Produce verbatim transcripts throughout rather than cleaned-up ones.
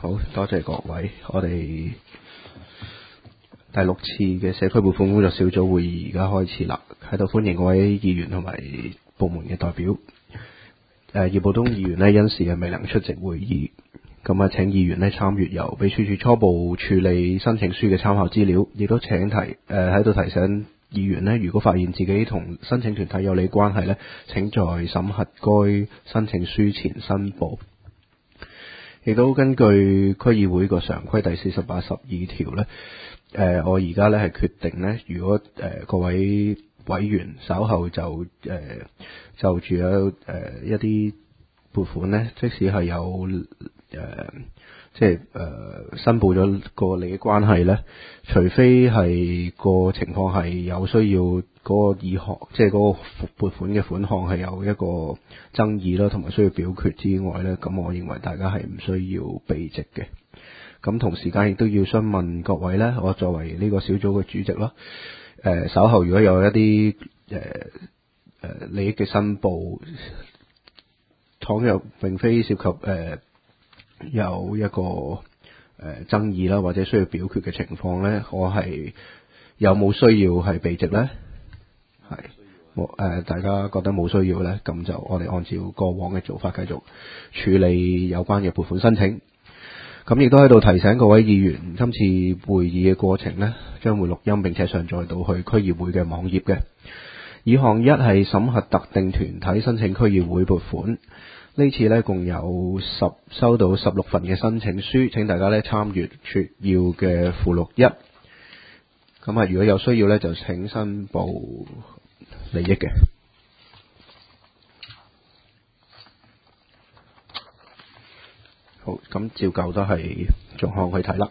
好多謝各位，我哋第六次嘅社區撥款工作小組會議而家開始啦，喺度歡迎各位議員同埋部門嘅代表。誒，葉寶東議員呢因事係未能出席會議，咁啊請議員呢參閱由秘書處初步處理申請書嘅參考資料，亦都請提誒喺度提醒議員呢，如果發現自己同申請團體有利關係呢，請在審核該申請書前申報。亦都根據區議會個常規第四十八十二條咧，誒、呃，我而家咧係決定咧，如果誒、呃、各位委員稍後就誒、呃、就住有誒、呃、一啲撥款咧，即使係有誒、呃、即係誒、呃、申報咗個利益關係咧，除非係個情況係有需要嗰個議項，即係嗰個撥款嘅款項係有一個爭議啦，同埋需要表決之外咧，咁我認為大家係唔需要避席嘅。咁同時間亦都要詢問各位咧，我作為呢個小組嘅主席啦，誒、呃、稍後如果有一啲誒誒利益嘅申報，倘若並非涉及誒、呃、有一個誒、呃、爭議啦，或者需要表決嘅情況咧，我係有冇需要係避席咧？係，冇誒、呃，大家覺得冇需要咧，咁就我哋按照過往嘅做法繼續處理有關嘅撥款申請。咁亦都喺度提醒各位議員，今次會議嘅過程呢，將會錄音並且上載到去區議會嘅網頁嘅。以項一係審核特定團體申請區議會撥款，呢次呢共有十收到十六份嘅申請書，請大家呢參閱撮要嘅附錄一。咁啊，如果有需要呢，就請申報利益嘅。好，咁照舊都係逐項去睇啦。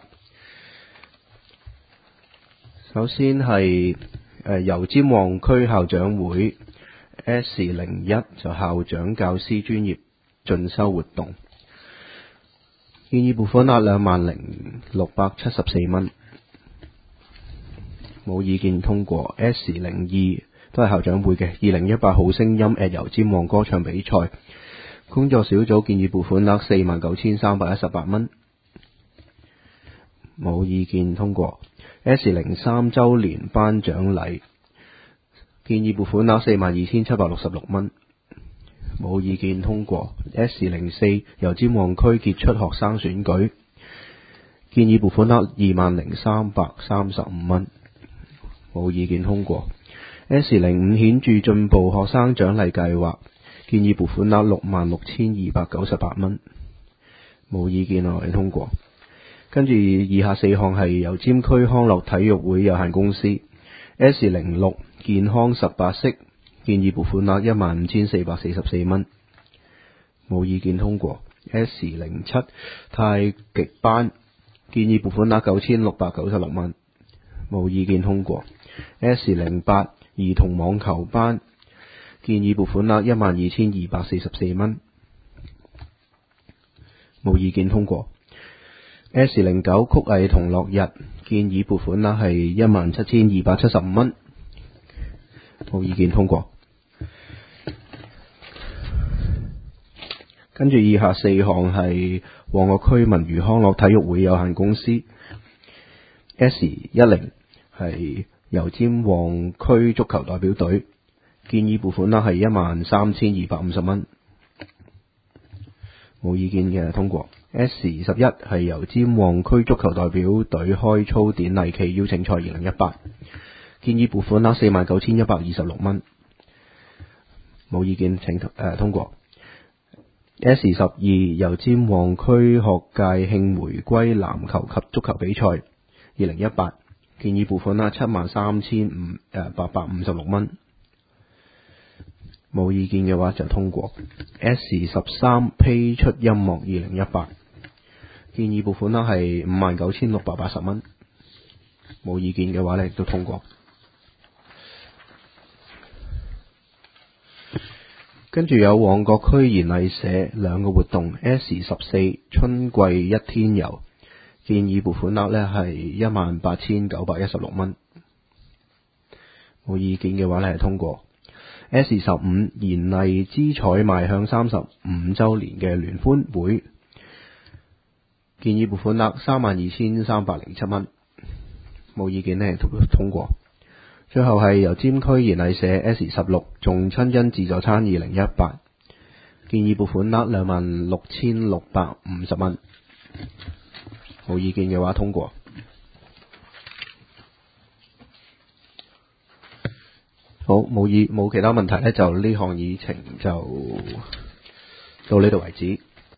首先係誒油尖旺區校長會 S 零一就校長教師專業進修活動，建議撥款額兩萬零六百七十四蚊，冇意見通過。S 零二都係校長會嘅二零一八好聲音 at 油尖旺歌唱比賽，工作小組建議撥款額四萬九千三百一十八蚊，冇意見通過。S 零三周年頒獎禮建議撥款額四萬二千七百六十六蚊，冇意見通過。S 零四油尖旺區傑出學生選舉建議撥款額二萬零三百三十五蚊，冇意見通過。S 零五顯著進步學生獎勵計劃建議撥款額六萬六千二百九十八蚊，冇意見我哋通過。跟住以下四項係油尖區康樂體育會有限公司 S 零六健康十八式建議撥款額一萬五千四百四十四蚊，冇意見通過。S 零七太極班建議撥款額九千六百九十六蚊，冇意見通過。S 零八兒童網球班建議撥款額一萬二千二百四十四蚊，冇意見通過。S 零九曲藝同樂日建議撥款額係一萬七千二百七十五蚊，冇意見通過。跟住以下四項係旺角區文娛康樂體育會有限公司 S 一零係油尖旺區足球代表隊建議撥款額係一萬三千二百五十蚊，冇意見嘅通過。S 十一係油尖旺區足球代表隊開操典禮暨邀請賽二零一八建議撥款額四萬九千一百二十六蚊，冇意見請誒、呃、通過。S 十二油尖旺區學界慶回歸籃球及足球比賽二零一八建議撥款額七萬三千五誒八百五十六蚊，冇意見嘅話就通過。S 十三披出音樂二零一八建議撥款額係五萬九千六百八十蚊，冇意見嘅話咧亦都通過。跟住有旺角區賢藝社兩個活動 S 十四春季一天遊建議撥款額咧係一萬八千九百一十六蚊，冇意見嘅話咧係通過。S 十五賢藝之彩邁向三十五週年嘅聯歡會建議撥款額三萬二千三百零七蚊，冇意見呢，通過。最後係由尖區賢禮社 S 十六眾親恩自助餐二零一八，建議撥款額兩萬六千六百五十蚊，冇意見嘅話通過。好，冇意冇其他問題呢，就呢項議程就到呢度為止。